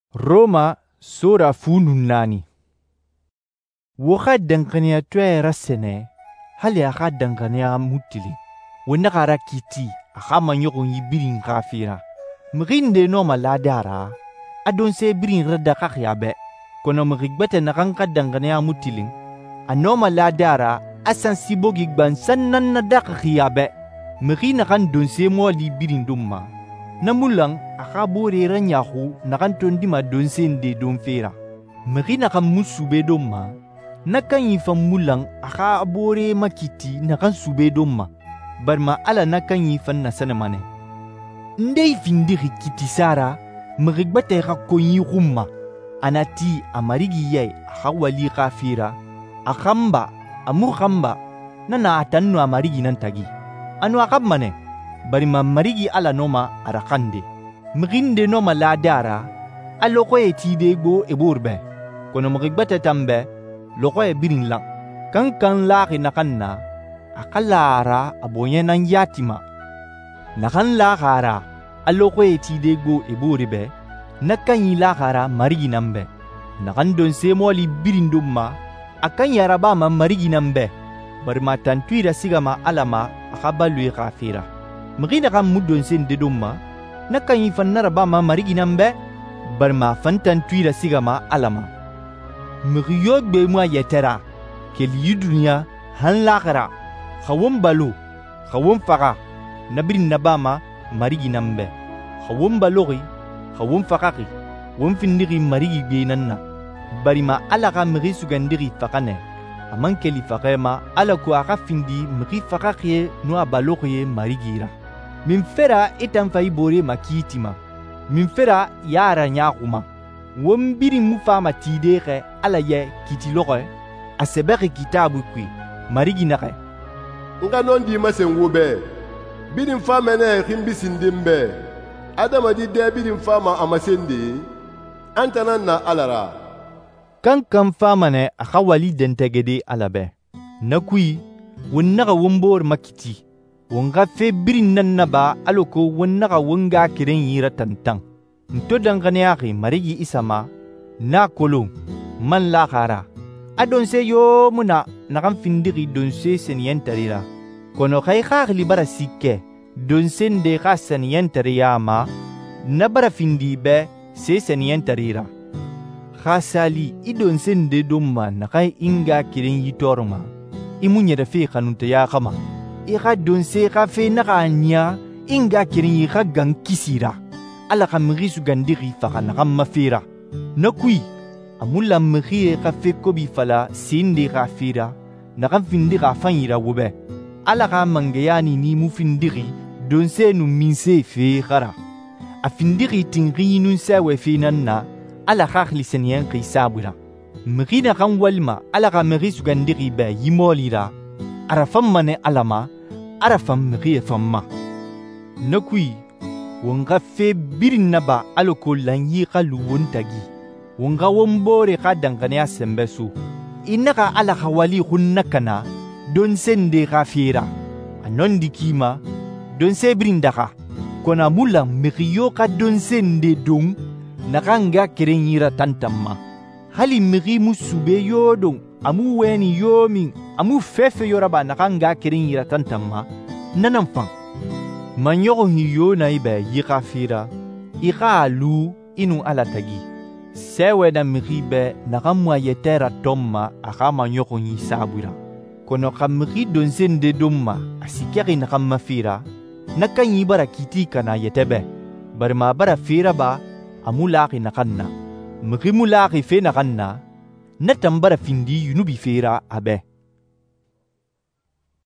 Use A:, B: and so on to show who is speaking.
A: Roma Sura fununani. Waka dankania tuwe rasene, hali aka dankania mutili. Wenda kara kiti, aka manyokon yibirin kafira. Mrinde no maladara, adonse birin rada kakyabe. Kono mrigbete nakanka dankania mutilin. Ano maladara, asan sibogi gbansan na dakakyabe. Mrina kan donse mo li birin dumma. Namulang akabore ranyahu nakantondi ma donsende donfera. Meri nakan musube domma. Nakan yifan mulang akabore makiti nakan sube domma. Barma ala nakan yifan nasanamane. Ndei findiri kiti sara merigbate rakonyi rumma. Anati amarigi yai akawali kafira. Akamba amurkamba nana atannu amarigi nantagi. Anu akabmane. Bari ma marigi ala noma arakande. Mrinde noma ladara, aloko e tidego e burbe. Kono mrigbete tambe, loko e birin lang. Kan laki nakanna, akalara abonye nan yatima. Nakan lakara, aloko e tidego e burbe, nakan yi lakara marigi nambe. Nakan donse moli birin dumma, akan yaraba ma marigi nambe. Bari ma tantuira sigama alama akabalu e kafira. Mrina kan mudon sen de dumma, nakan yi fannara ba ma marigi nambe, bar ma fantan tuira sigama alama. Mriyog be mwa yetera, kel yudunya han lakara, khawon balo, khawon faka, nabrin nabama marigi nambe. Khawon balori, khawon fakaki, won findiri marigi geinanna. Bari ma alaka mri sugandiri fakane. Aman keli fakema ala ko aka findi mri fakaki no abalokye marigira. Min fera itan fay bore makitima. Min fera yara nyakuma. Wombiri mufama tidere ala ye kitiloke. Asebere kitabu kwi. Marigi nake.
B: Nga non di masengube. Birin fama ne himbisindimbe. Adama di de birin fama amasende. Antanan na alara.
A: Kan fama ne akawali dentegede alabe. Nakui, wonnaka wombor makiti. Wonga fe birin nan naba aloko wonnaka wonga kiren yira tantang. Nto danganeaki marigi isama, na kolon, man lakara. Adonse yo muna nakan findiri donse seniyentarira. Kono kay kakli bara sikke, donse nde ka seniyentarira ma, nabara findi be se seniyentarira. Khasali idonse nde domma nakay inga kiren yitorma. Imunye da fe kanunta ya kama. Ika donse ka fe naka anya inga kirin ika gang kisira. Ala ka mrisu gandiri faka naka mafira. Nakui, amula mri ka fe kobi fala sinde ka fira. Naka findira fanyira wube. Ala ka mangayani ni mufindiri donse nu minse fe khara. A findiri tingri nun sewe fe nanna. Ala ka khlisenyen kisabura. Mri na kan walma ala ka mrisu gandiri be yimolira. Arafam mane alama. Arafam mriye famma. Nakui, wonga fe birin naba aloko lanyi kalu wontagi. Wonga wombore ka dangane asembesu. Inaka ala kawali hunnakana, don sende kafira. Anon dikima, don se birin daka. Kona mula mriyo ka don sende dong, nakanga kerenyira tantamma. Hali mri musube yodong. Amu weni yomin, amu fefe yoraba nakanga kirin yira tantamma, nanamfang. Manyoko hiyo na ibe yikafira, ika alu inu alatagi. Sewe na mribe nakamwa yetera tomma aka manyoko nyisabura. Kono ka mri donsende domma asikeri nakamafira, nakanyi bara kitika na yetebe. Barma bara fira ba, amu laki nakanna. Mri mulaki fe nakanna, natambara findi yunubi fera abe.